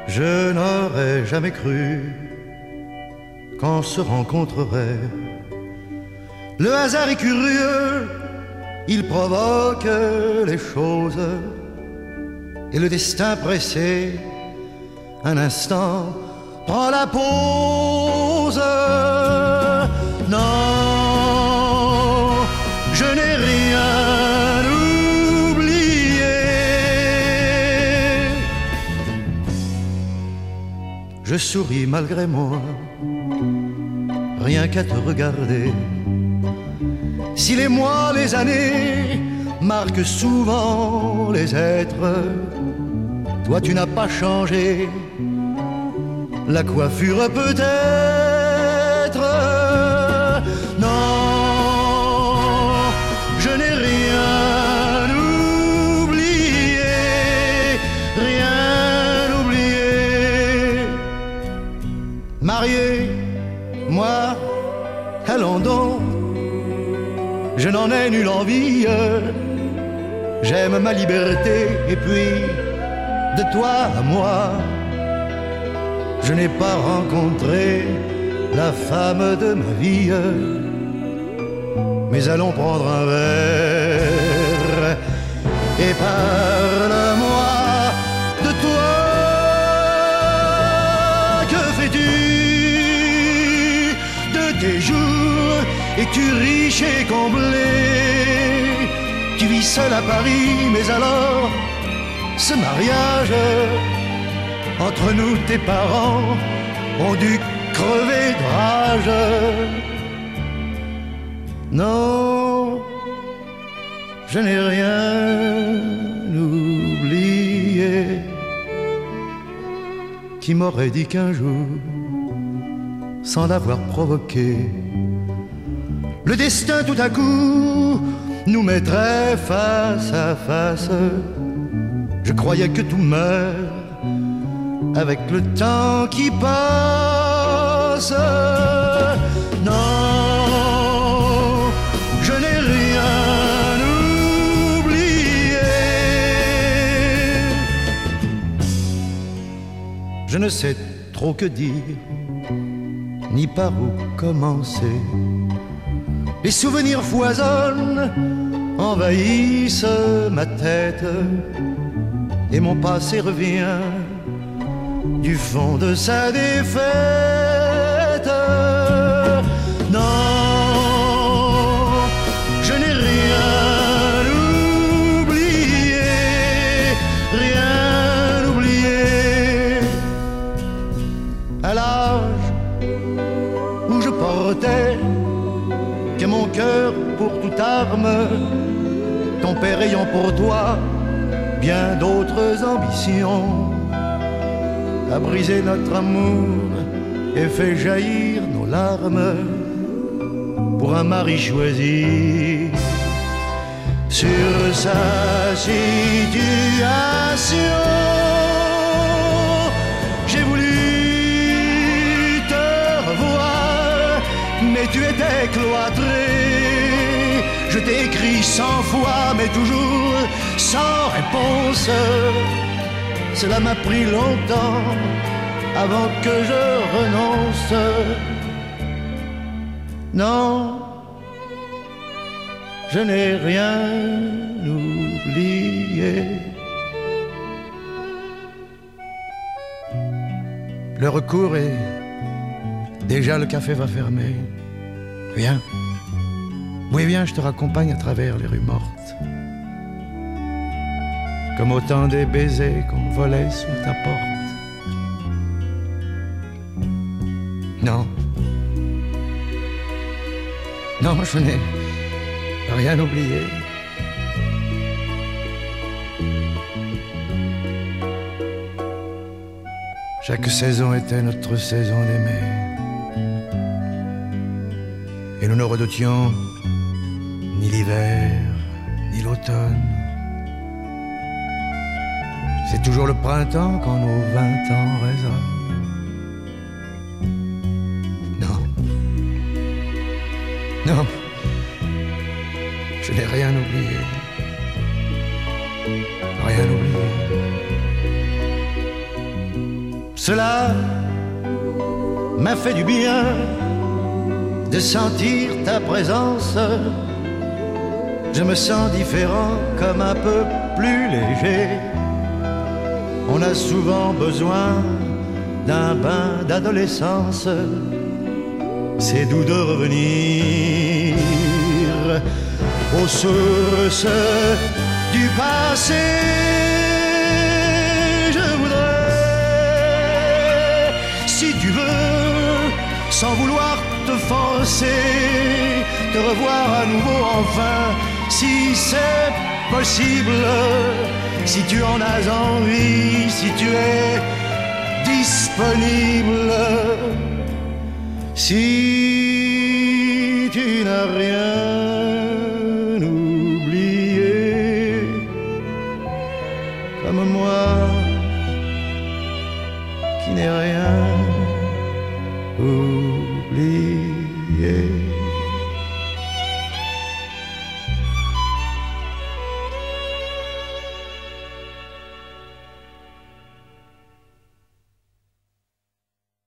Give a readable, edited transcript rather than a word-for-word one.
Je n'aurais jamais cru qu'on se rencontrerait. Le hasard est curieux, il provoque les choses. Et le destin pressé, un instant, prend la pause. Non, je n'ai rien oublié. Je souris malgré moi, rien qu'à te regarder. Si les mois, les années marquent souvent les êtres, toi tu n'as pas changé. La coiffure peut-être. Non, je n'ai rien oublié, rien oublié. Marié, moi, allons donc, je n'en ai nulle envie. J'aime ma liberté et puis de toi à moi, je n'ai pas rencontré la femme de ma vie. Mais allons prendre un verre et parle-moi de toi. Que fais-tu de tes jours? Es-tu riche et comblé? Tu vis seul à Paris, mais alors ce mariage entre nous, tes parents ont dû crever de rage. Non, je n'ai rien oublié. Qui m'aurait dit qu'un jour, sans l'avoir provoqué, le destin tout à coup nous mettrait face à face? Je croyais que tout meurt avec le temps qui passe. Non, je n'ai rien oublié. Je ne sais trop que dire, ni par où commencer. Les souvenirs foisonnent, envahissent ma tête, et mon passé revient du fond de sa défaite. Non, je n'ai rien oublié, rien oublié. À l'âge où je portais que mon cœur pour toute arme, ton père ayant pour toi bien d'autres ambitions, a brisé notre amour et fait jaillir nos larmes pour un mari choisi sur sa situation. J'ai voulu te revoir, mais tu étais cloîtré. Je t'ai écrit 100 fois, mais toujours sans réponse. Cela m'a pris longtemps avant que je renonce. Non, je n'ai rien oublié. L'heure court et déjà le café va fermer. Viens, oui viens, je te raccompagne à travers les rues mortes, comme autant des baisers qu'on volait sous ta porte. Non, non, je n'ai rien oublié. Chaque saison était notre saison d'aimer, et nous ne redoutions ni l'hiver, ni l'automne. C'est toujours le printemps quand nos 20 ans résonnent. Non, non, je n'ai rien oublié, rien oublié. Cela m'a fait du bien de sentir ta présence. Je me sens différent, comme un peu plus léger. On a souvent besoin d'un bain d'adolescence. C'est doux de revenir aux sources du passé. Je voudrais, si tu veux, sans vouloir te forcer, te revoir à nouveau enfin, si c'est possible, si tu en as envie, si tu es disponible, si tu n'as rien oublié, comme moi qui n'ai rien